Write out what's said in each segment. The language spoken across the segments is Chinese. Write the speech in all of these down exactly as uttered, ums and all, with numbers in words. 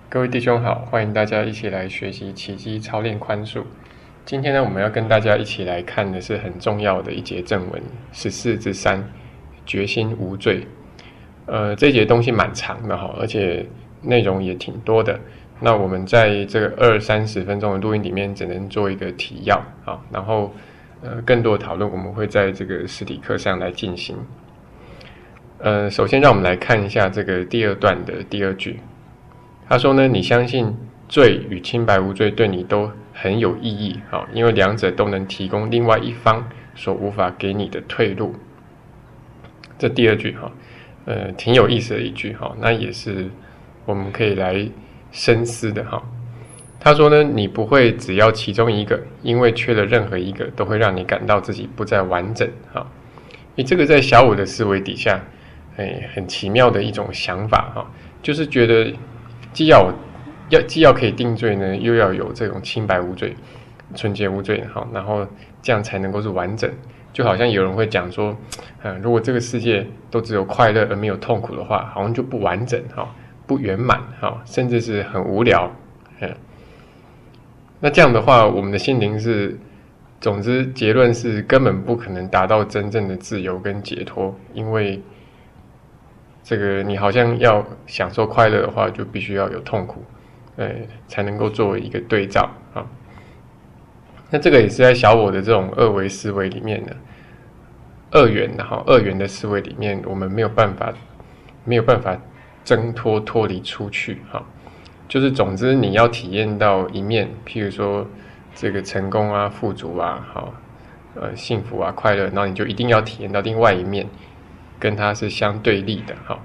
各位弟兄好，欢迎大家一起来学习奇迹操练宽恕。今天呢，我们要跟大家一起来看的是很重要的一节正文十四之三，决心无罪。呃，这一节东西蛮长的哈，而且内容也挺多的。那我们在这个二三十分钟的录音里面，只能做一个提要啊，然后呃更多的讨论我们会在这个实体课上来进行。呃，首先让我们来看一下这个第二段的第二句。他说呢，你相信罪与清白无罪对你都很有意义，好，因为两者都能提供另外一方所无法给你的退路。这第二句哈，呃，挺有意思的一句哈，那也是我们可以来深思的哈。他说呢，你不会只要其中一个，因为缺了任何一个，都会让你感到自己不再完整哈。你这个在小我的思维底下，哎，很奇妙的一种想法哈，就是觉得。既要要既要可以定罪呢，又要有这种清白无罪、纯洁无罪，好，然后这样才能够是完整。就好像有人会讲说，嗯，如果这个世界都只有快乐而没有痛苦的话，好像就不完整，哈，不圆满，哈，甚至是很无聊，嗯。那这样的话，我们的心灵是，总之结论是根本不可能达到真正的自由跟解脱，因为。这个你好像要享受快乐的话，就必须要有痛苦，呃，才能够作为一个对照啊。那这个也是在小我的这种二维思维里面的二元的哈，二元的思维里面，我们没有办法没有办法挣脱脱离出去哈。就是总之你要体验到一面，譬如说这个成功啊、富足啊、好呃幸福啊、快乐，然后你就一定要体验到另外一面。跟它是相对立的哈，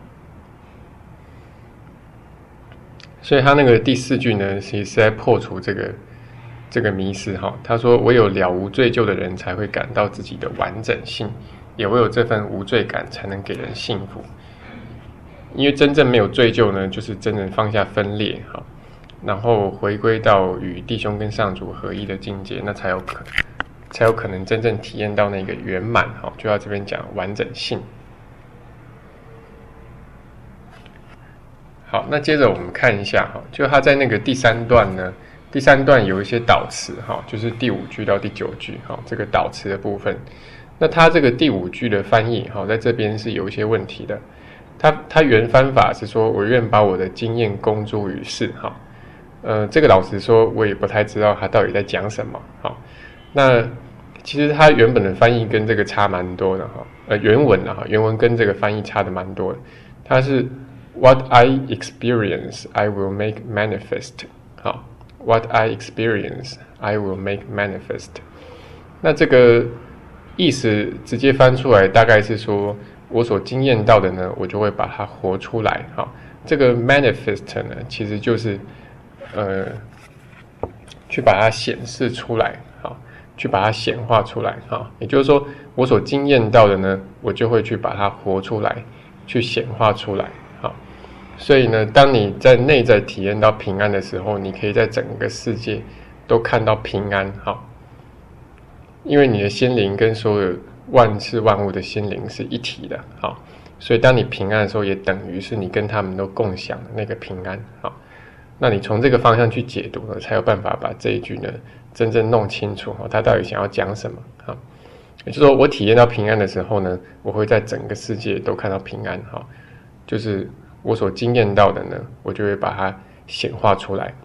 所以他那个第四句呢，其实是在破除这个这个迷思哈。他说，唯有了无罪疚的人才会感到自己的完整性，也唯有这份无罪感才能给人幸福。因为真正没有罪疚呢，就是真正放下分裂哈，然后回归到与弟兄跟上主合一的境界，那才有可能才有可能真正体验到那个圆满哈。就要这边讲完整性。好，那接着我们看一下哈，就他在那个第三段呢，第三段有一些导词哈，就是第五句到第九句哈，这个导词的部分。那他这个第五句的翻译哈，在这边是有一些问题的。他他原翻法是说，我愿把我的经验公诸于世哈。呃，这个老实说，我也不太知道他到底在讲什么哈。那其实他原本的翻译跟这个差蛮多的哈，呃，原文啊哈，原文跟这个翻译差的蛮多的。他是。What I experience, I will make manifest. 好 ，What I experience, I will make manifest. 那这个意思直接翻出来，大概是说我所经验到的呢，我就会把它活出来。好，这个 manifest 呢，其实就是呃，去把它显示出来，好，去把它显化出来。好，也就是说，我所经验到的呢，我就会去把它活出来，去显化出来。所以呢，当你在内在体验到平安的时候，你可以在整个世界都看到平安，好，因为你的心灵跟所有万事万物的心灵是一体的，好，所以当你平安的时候，也等于是你跟他们都共享的那个平安，好，那你从这个方向去解读呢，才有办法把这一句呢真正弄清楚，他到底想要讲什么，好，也就是说，我体验到平安的时候呢，我会在整个世界都看到平安，好，就是。我所经验到的呢，我就会把它显化出来。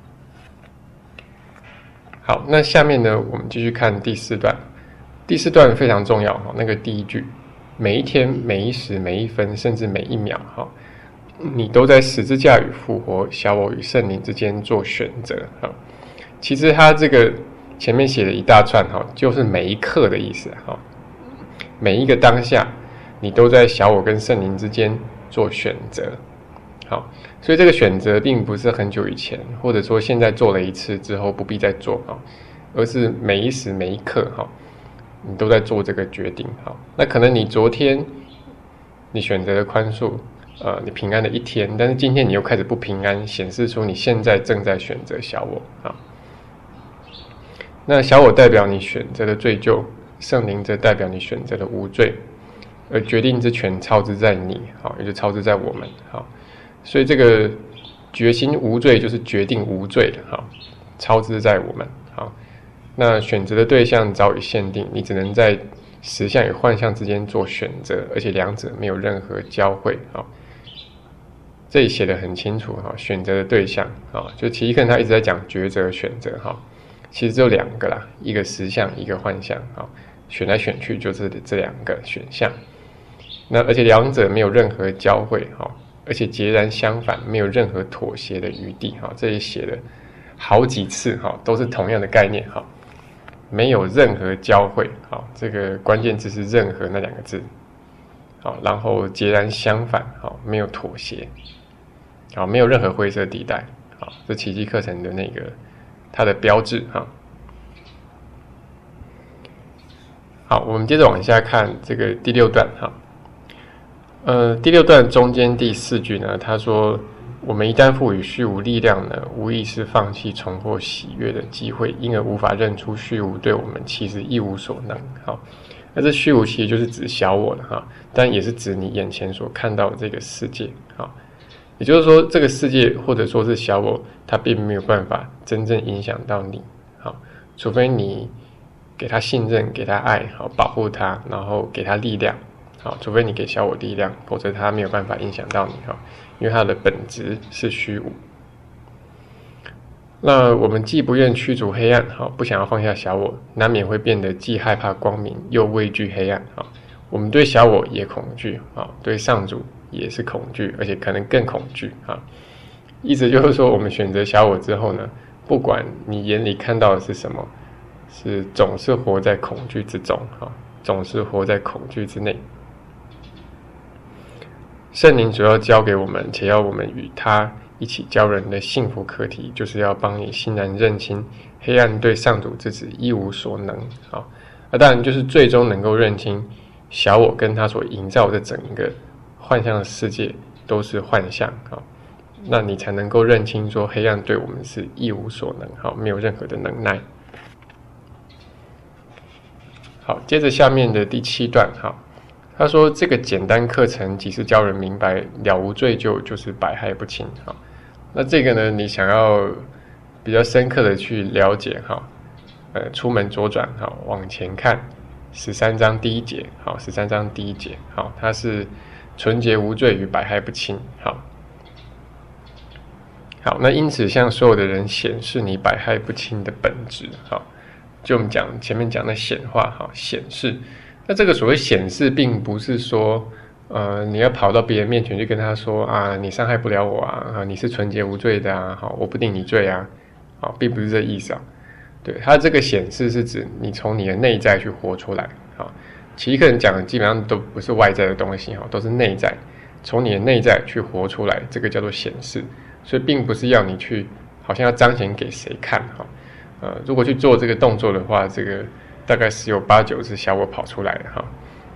好，那下面呢，我们继续看第四段。第四段非常重要哈，那个第一句，每一天、每一时、每一分，甚至每一秒哈，你都在十字架与复活、小我与圣灵之间做选择哈。其实他这个前面写了一大串哈，就是每一刻的意思哈，每一个当下，你都在小我跟圣灵之间。做选择，好，所以这个选择并不是很久以前，或者说现在做了一次之后不必再做哈，而是每一时每一刻哈，你都在做这个决定哈。那可能你昨天你选择了宽恕，呃，你平安的一天，但是今天你又开始不平安，显示出你现在正在选择小我啊。那小我代表你选择的罪疚，圣灵则代表你选择的无罪。而决定之权操之在你，好，也就操之在我们，好，所以这个决心无罪就是决定无罪的，好，超自在我们，好，那选择的对象早已限定，你只能在实相与幻象之间做选择，而且两者没有任何交汇，好，这里写得很清楚，哈，选择的对象，啊，就奇异课他一直在讲抉择选择，哈，其实只有两个啦，一个实相，一个幻象，啊，选来选去就是这两个选项，那而且两者没有任何交汇，哈，而且截然相反，没有任何妥协的余地，哈，这里写了好几次，哈，都是同样的概念，哈，没有任何交汇，好，这个关键字是任何那两个字，好，然后截然相反，好，没有妥协，好，没有任何灰色地带，好，这奇迹课程的那个它的标志，哈。好，我们接着往下看这个第六段，哈，呃，第六段中间第四句呢，他说，我们一旦赋予虚无力量呢，无疑是放弃重获喜悦的机会，因而无法认出虚无对我们其实一无所能。好，那这虚无其实就是指小我了哈，但也是指你眼前所看到的这个世界。好，也就是说，这个世界或者说是小我，它并没有办法真正影响到你。好，除非你给他信任，给他爱，好，保护他，然后给他力量。好，除非你给小我力量，否则他没有办法影响到你哈，因为它的本质是虚无。那我们既不愿驱逐黑暗，好，不想要放下小我，难免会变得既害怕光明，又畏惧黑暗。好，我们对小我也恐惧，好，对上主也是恐惧，而且可能更恐惧。哈，意思就是说，我们选择小我之后呢，不管你眼里看到的是什么，是总是活在恐惧之中，哈，总是活在恐惧之内。圣灵主要教给我们，且要我们与他一起教人的幸福课题，就是要帮你欣然认清黑暗对上主之子一无所能。好，那当然就是最终能够认清小我跟他所营造的整个幻象的世界都是幻象。好，那你才能够认清说黑暗对我们是一无所能，好，没有任何的能耐。好，接着下面的第七段，好。他说：“这个简单课程即是教人明白了无罪疚，就是百害不侵。哈，那这个呢，你想要比较深刻的去了解哈，呃，出门左转哈，往前看十三章第一节，好，十三章第一节，好，它是纯洁无罪与百害不侵。好，好，那因此向所有的人显示你百害不侵的本质。好，就我们讲前面讲的显化，哈，显示。”那这个所谓显示，并不是说，呃，你要跑到别人面前去跟他说啊，你伤害不了我啊，啊，你是纯洁无罪的啊，好，我不定你罪啊，好，并不是这意思啊。对，它这个显示是指你从你的内在去活出来，好，奇异课程讲的基本上都不是外在的东西，哈，都是内在，从你的内在去活出来，这个叫做显示，所以并不是要你去，好像要彰显给谁看，哈，呃，如果去做这个动作的话，这个。大概十有八九是小我跑出来的哈，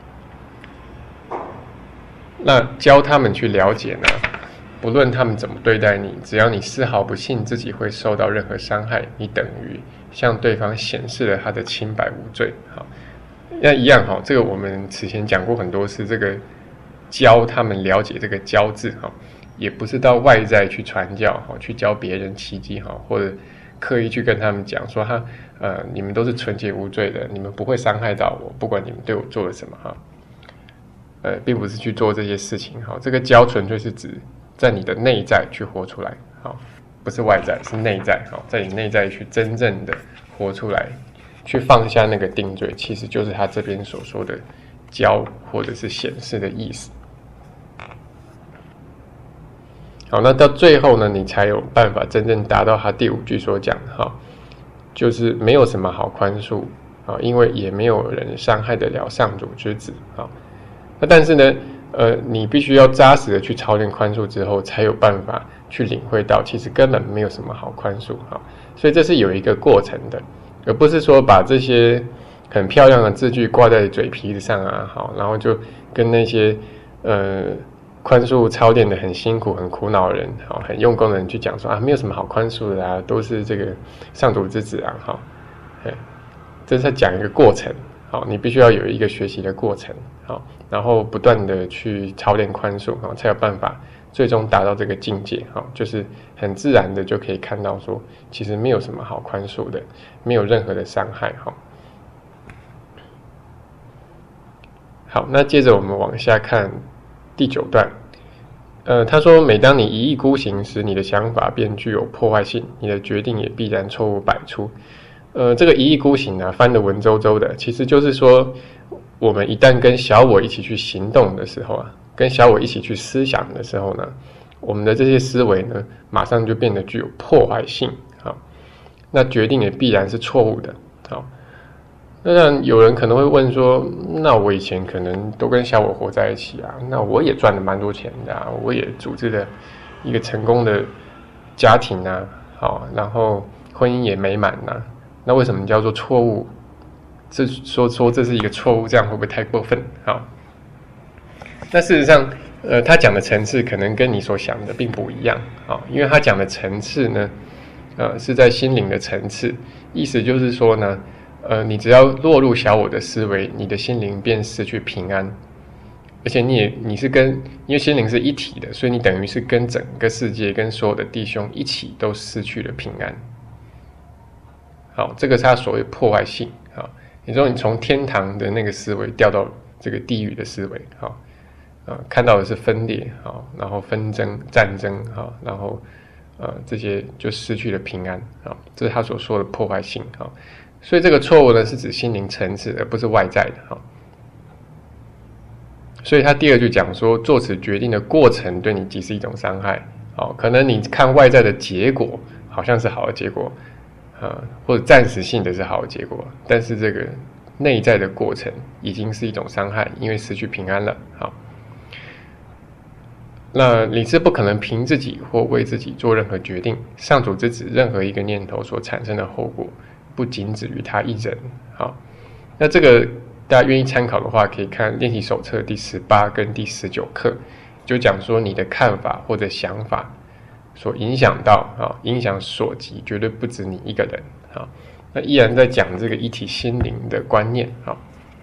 那教他们去了解呢，不论他们怎么对待你，只要你丝毫不信自己会受到任何伤害，你等于向对方显示了他的清白无罪。好，那一样哈，这个我们此前讲过很多次，这个教他们了解这个教字哈，也不是到外在去传教哈，去教别人奇迹哈，或者刻意去跟他们讲说他。呃，你们都是纯洁无罪的，你们不会伤害到我，不管你们对我做了什么哈。呃，并不是去做这些事情哈。这个教纯粹是指在你的内在去活出来，好，不是外在，是内在哈，在你内在去真正的活出来，去放下那个定罪，其实就是他这边所说的教或者是显示的意思。好，那到最后呢，你才有办法真正达到他第五句所讲的哈。就是没有什么好宽恕啊，因为也没有人伤害得了上主之子啊。那但是呢，呃，你必须要扎实的去操练宽恕之后，才有办法去领会到，其实根本没有什么好宽恕啊。所以这是有一个过程的，而不是说把这些很漂亮的字句挂在嘴皮子上啊，好，然后就跟那些呃。宽恕操练的很辛苦、很苦恼的人，好，很用功的人去讲说啊，没有什么好宽恕的啊，都是这个上主之子啊，好，这是在讲一个过程，好，你必须要有一个学习的过程，好，然后不断的去操练宽恕，好，才有办法最终达到这个境界，哈，就是很自然的就可以看到说，其实没有什么好宽恕的，没有任何的伤害，哈。好，那接着我们往下看第九段。呃，他说，每当你一意孤行时，你的想法便具有破坏性，你的决定也必然错误百出。呃，这个一意孤行啊，翻得文绉绉的，其实就是说，我们一旦跟小我一起去行动的时候啊，跟小我一起去思想的时候呢，我们的这些思维呢，马上就变得具有破坏性。好，那决定也必然是错误的。好。那当然有人可能会问说，那我以前可能都跟小我活在一起啊，那我也赚了蛮多钱的啊，我也组织了一个成功的家庭啊，好，然后婚姻也美满啊，那为什么叫做错误？这说说这是一个错误，这样会不会太过分？好，那事实上，呃，他讲的层次可能跟你所想的并不一样啊，因为他讲的层次呢，呃，是在心灵的层次，意思就是说呢。呃，你只要落入小我的思维，你的心灵便失去平安，而且你也你是跟，因为心灵是一体的，所以你等于是跟整个世界、跟所有的弟兄一起都失去了平安。好，这个是他所谓破坏性。好，也就是说你从天堂的那个思维掉到这个地狱的思维，好，呃，看到的是分裂，好，然后纷争、战争，好，然后呃这些就失去了平安，好，这是他所说的破坏性，好。所以这个错误呢，是指心灵层次，而不是外在的哈。所以他第二句讲说，做此决定的过程对你即是一种伤害。好，可能你看外在的结果好像是好的结果，呃，或者暂时性的是好的结果，但是这个内在的过程已经是一种伤害，因为失去平安了。好，那你是不可能凭自己或为自己做任何决定。上主之子任何一个念头所产生的后果。不仅止于他一人。好，那这个大家愿意参考的话，可以看练习手册第十八跟第十九课，就讲说你的看法或者想法所影响到啊，影响所及，绝对不止你一个人。好，那依然在讲这个一体心灵的观念。好，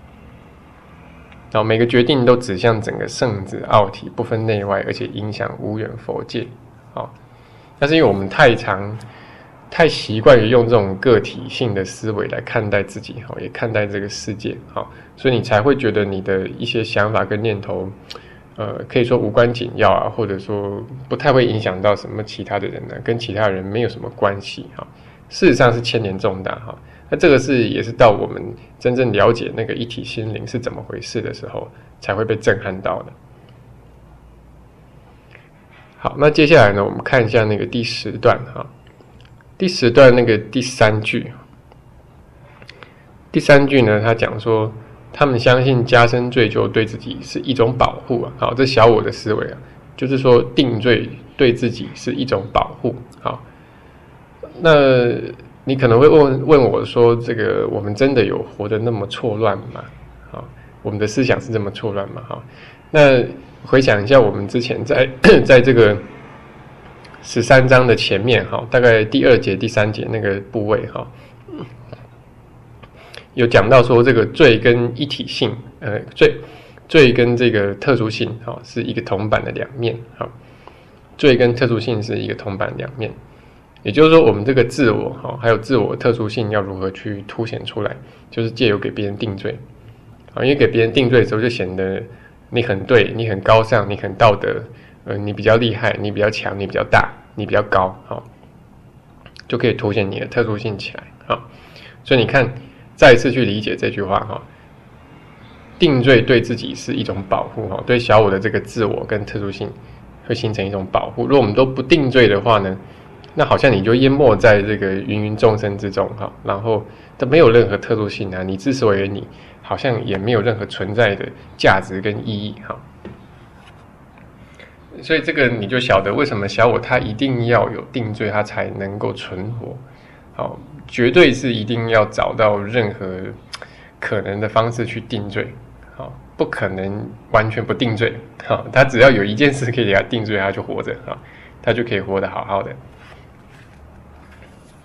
然后每个决定都指向整个圣子奥体，不分内外，而且影响无远佛界。好，但是因为我们太常。太习惯于用这种个体性的思维来看待自己，也看待这个世界，所以你才会觉得你的一些想法跟念头，呃，可以说无关紧要啊，或者说不太会影响到什么其他的人呢，跟其他人没有什么关系哈。事实上是牵连重大哈。那这个是也是到我们真正了解那个一体心灵是怎么回事的时候，才会被震撼到的。好，那接下来呢，我们看一下那个第十段哈。第十段那个第三句，第三句呢，他讲说，他们相信加深罪疚对自己是一种保护啊。好，这小我的思维啊，就是说定罪对自己是一种保护。好，那你可能会问问我说，这个我们真的有活得那么错乱吗？好，我们的思想是这么错乱吗？好，那回想一下，我们之前在在这个。十三章的前面哈，大概第二节、第三节那个部位哈，有讲到说这个罪跟一体性，呃，罪罪跟这个特殊性哈是一个铜板的两面哈，罪跟特殊性是一个铜板两面，也就是说我们这个自我哈，还有自我特殊性要如何去凸显出来，就是借由给别人定罪啊，因为给别人定罪的时候就显得你很对，你很高尚，你很道德。呃，你比较厉害，你比较强，你比较大，你比较高，好，就可以凸显你的特殊性起来，好，所以你看，再一次去理解这句话哈，定罪对自己是一种保护哈，对小我的这个自我跟特殊性会形成一种保护。如果我们都不定罪的话呢，那好像你就淹没在这个芸芸众生之中哈，然后它没有任何特殊性啊，你之所以你好像也没有任何存在的价值跟意义哈。所以这个你就晓得为什么小我他一定要有定罪，他才能够存活。好，绝对是一定要找到任何可能的方式去定罪。好，不可能完全不定罪。好，他只要有一件事可以给他定罪，他就活着。好，他就可以活得好好的。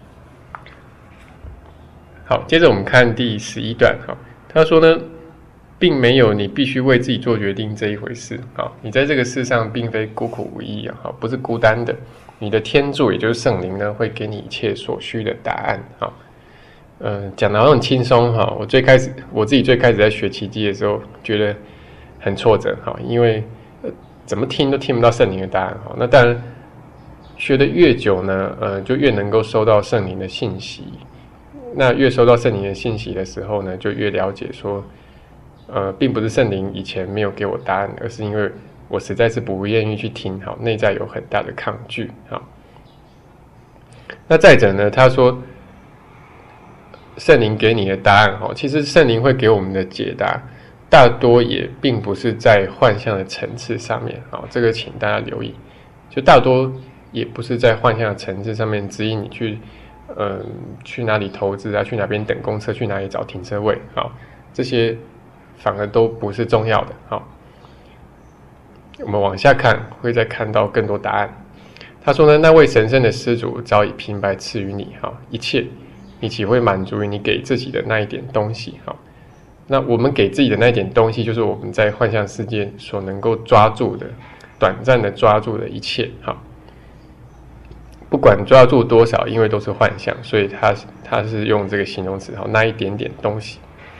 好，接着我们看第十一段。好，他说呢， 并没有你必须为自己做决定这一回事啊！你在这个世上并非孤苦无依啊，不是孤单的。你的天助，也就是圣灵呢，会给你一切所需的答案啊。嗯，讲得很轻松哈。我最开始我自己最开始在学奇迹的时候，觉得很挫折哈，因为、呃、怎么听都听不到圣灵的答案哈。那当然，学得越久呢，呃，就越能够收到圣灵的信息。那越收到圣灵的信息的时候呢，就越了解说。呃，并不是圣灵以前没有给我答案，而是因为我实在是不愿意去听，好，内在有很大的抗拒，好。那再者呢，他说，圣灵给你的答案，哈，其实圣灵会给我们的解答，大多也并不是在幻象的层次上面，好，这个请大家留意，就大多也不是在幻象的层次上面指引你去，嗯，去哪里投资啊，去哪边等公车，去哪里找停车位，好，这些。反而都不是重要的。好，我们往下看，会再看到更多答案。他说呢，那位神圣的施主早已平白赐予你，好，一切，你岂会满足于你给自己的那一点东西？好，那我们给自己的那一点东西，就是我们在幻象世界所能够抓住的、短暂的抓住的一切。好，不管抓住多少，因为都是幻象，所以他他是用这个形容词，好，那一点点东西。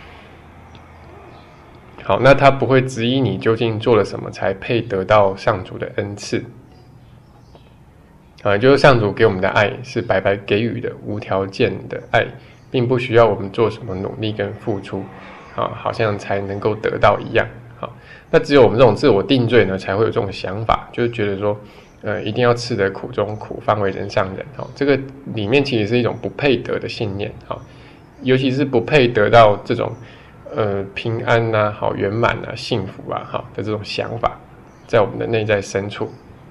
好，那他不会质疑你究竟做了什么才配得到上主的恩赐，啊，就是上主给我们的爱是白白给予的、无条件的爱，并不需要我们做什么努力跟付出，啊，好像才能够得到一样。好，那只有我们这种自我定罪呢，才会有这种想法，就是觉得说，呃，一定要吃得苦中苦，方为人上人。好，这个里面其实是一种不配得的信念，好，尤其是不配得到这种。呃，平安啊，好圆满啊，幸福啊，好的这种想法，在我们的内在深处。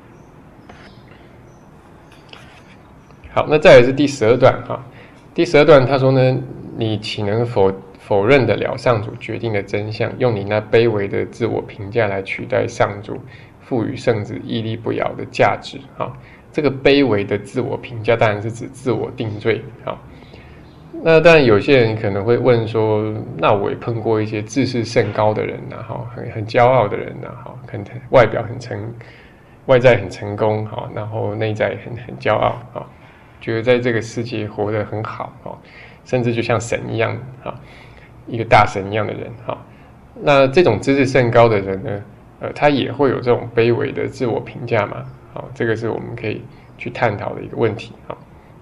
好，那再来是第十二段哈。第十二段他说呢，你岂能否否认得了上主决定的真相，用你那卑微的自我评价来取代上主赋予圣子屹立不摇的价值？哈，这个卑微的自我评价当然是指自我定罪，好。那当然，有些人可能会问说：“那我也碰过一些自视甚高的人呐、啊，哈，很很骄傲的人呐、啊，哈，可能外表很成，外在很成功，哈，然后内在很很骄傲，哈，觉得在这个世界活得很好，哈，甚至就像神一样，哈，一个大神一样的人，哈。那这种自视甚高的人呢，呃，他也会有这种卑微的自我评价嘛？好，这个是我们可以去探讨的一个问题，哈。”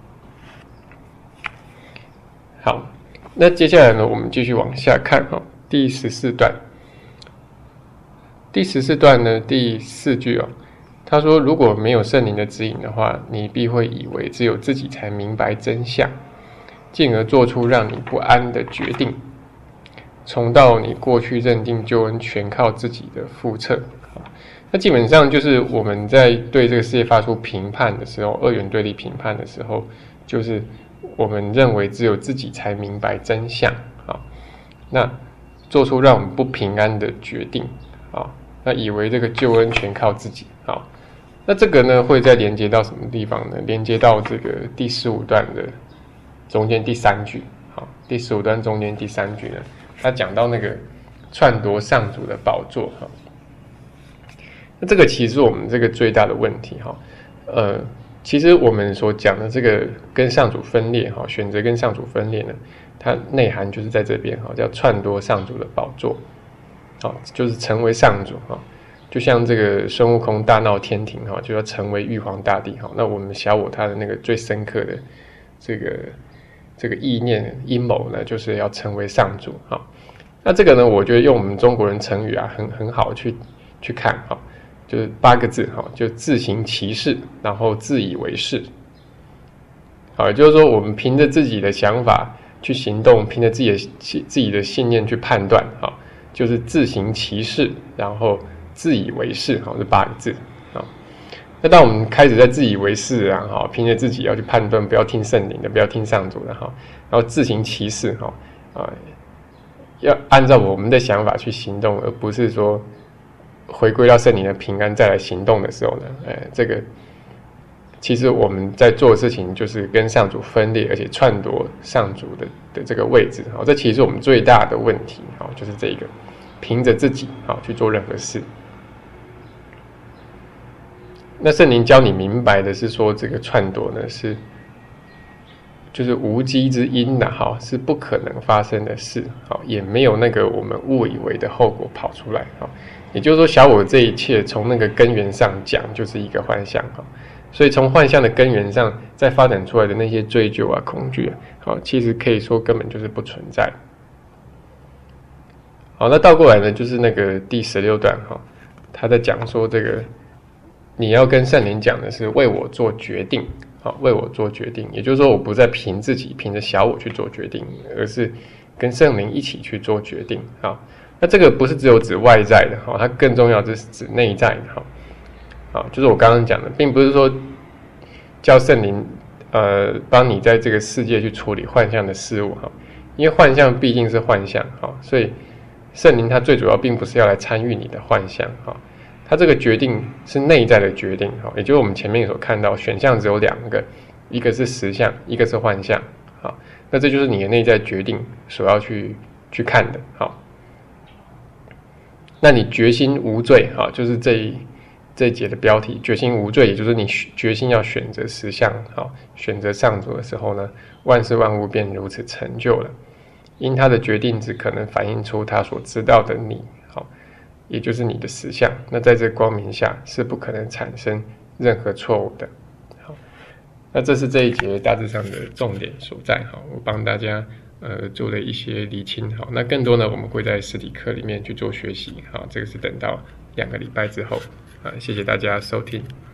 好，那接下来呢，我们继续往下看哈，第十四段。第十四段呢，第四句哦，他说：“如果没有圣灵的指引的话，你必会以为只有自己才明白真相，进而做出让你不安的决定，重蹈你过去认定救恩全靠自己的覆辙。”那基本上就是我们在对这个世界发出评判的时候，二元对立评判的时候，就是。我们认为只有自己才明白真相啊，那做出让我们不平安的决定啊，那以为这个救恩全靠自己啊，那这个呢会再连接到什么地方呢？连接到这个第十五段的中间第三句，好，第十五段中间第三句呢，他讲到那个篡夺上主的宝座哈，那这个其实是我们这个最大的问题哈，呃。其实我们所讲的这个跟上主分裂哈，选择跟上主分裂呢，它内涵就是在这边哈，叫篡夺上主的宝座，好，就是成为上主哈，就像这个孙悟空大闹天庭哈，就要成为玉皇大帝哈。那我们小我他的那个最深刻的这个这个意念阴谋呢，就是要成为上主哈。那这个呢，我觉得用我们中国人成语啊，很很好去去看哈。就是八个字哈，就自行其事，然后自以为是。好，也就是说，我们凭着自己的想法去行动，凭着自己的自己的信念去判断，哈，就是自行其事，然后自以为是，哈，这八个字啊。那当我们开始在自以为是啊，哈，凭着自己要去判断，不要听圣灵的，不要听上主的，哈，然后自行其事，哈，啊，要按照我们的想法去行动，而不是说。回归到圣灵的平安再来行动的时候呢，哎，这个其实我们在做的事情就是跟上主分裂，而且篡夺上主的的这个位置，好，这其实是我们最大的问题，好，就是这个凭着自己啊去做任何事。那圣灵教你明白的是说，这个篡夺呢是就是无稽之因呐，哈，是不可能发生的事，好，也没有那个我们误以为的后果跑出来，好，也就是说，小我这一切从那个根源上讲就是一个幻象，哈，所以从幻象的根源上再发展出来的那些追究啊、恐惧啊，好，其实可以说根本就是不存在。好，那倒过来呢，就是那个第十六段，哈，他在讲说这个你要跟圣灵讲的是为我做决定。好，为我做决定，也就是说，我不再凭自己、凭着小我去做决定，而是跟圣灵一起去做决定。好，那这个不是只有指外在的，好，它更重要的是指内在的。好，好，就是我刚刚讲的，并不是说叫圣灵呃帮你在这个世界去处理幻象的事物，哈，因为幻象毕竟是幻象，哈，所以圣灵它最主要并不是要来参与你的幻象，哈。它这个决定是内在的决定，也就是我们前面所看到选项只有两个，一个是实相，一个是幻象，好，那这就是你的内在决定所要去去看的，好，那你决心无罪，好，就是这一这一节的标题，决心无罪，也就是你决心要选择实相，好，选择上主的时候呢，万事万物便如此成就了，因他的决定只可能反映出他所知道的你，好。也就是你的实相，那在这光明下是不可能产生任何错误的。好，那这是这一节大致上的重点所在。好，我帮大家呃做了一些厘清。好，那更多呢，我们会在实体课里面去做学习。好，这个是等到两个礼拜之后。啊，谢谢大家收听。